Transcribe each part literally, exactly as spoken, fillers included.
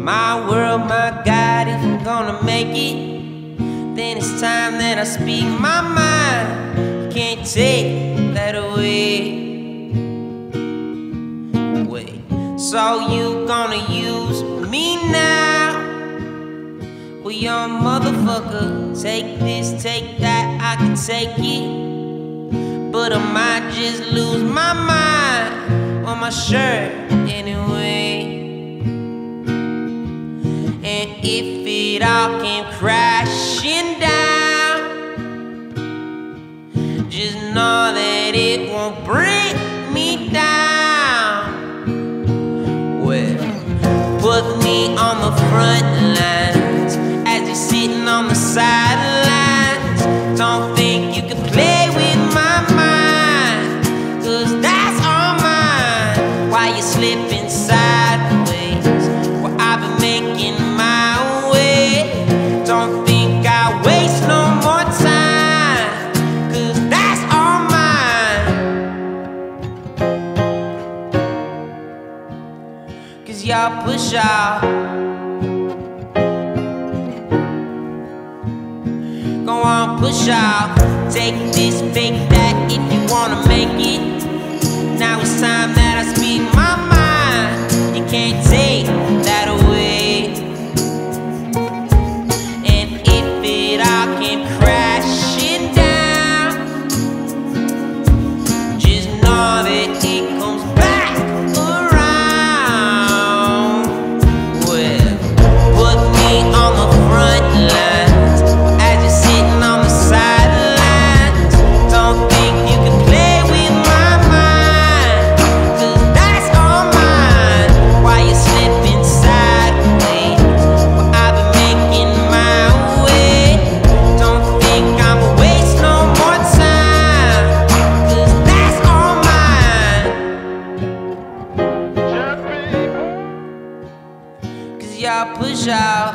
my world, my God, if I'm gonna make it, then it's time that I speak my mind. You can't take that away. Wait, so you gonna use me now? Well, young motherfucker, take this, take that, I can take it, but I might just lose my mind on my shirt anyway. And if it all came crashing down, just know that it won't bring me down. Well, put me on the front lines as you're sitting on the sidelines. Don't think you can play with my mind, 'cause that's all mine. While you're slipping sideways, well, I've been making my way. Don't think I waste no more time, 'cause that's all mine. 'Cause y'all push out, go on, push out. Take this, fake that if you wanna make it. Now it's time that I speak my mind. You can't take that away. And if it all came crashing down, just know that it comes back around. Well, put me on the front lines as you're sitting on the sidelines. Don't think you can play with my mind, 'cause that's all mine. While you're slipping sideways, well, I've been making my way. Don't think I'ma waste no more time, 'cause that's all mine. 'Cause y'all push out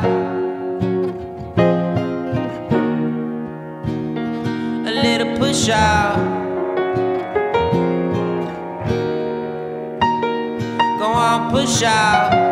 a little push out. Go on, push out.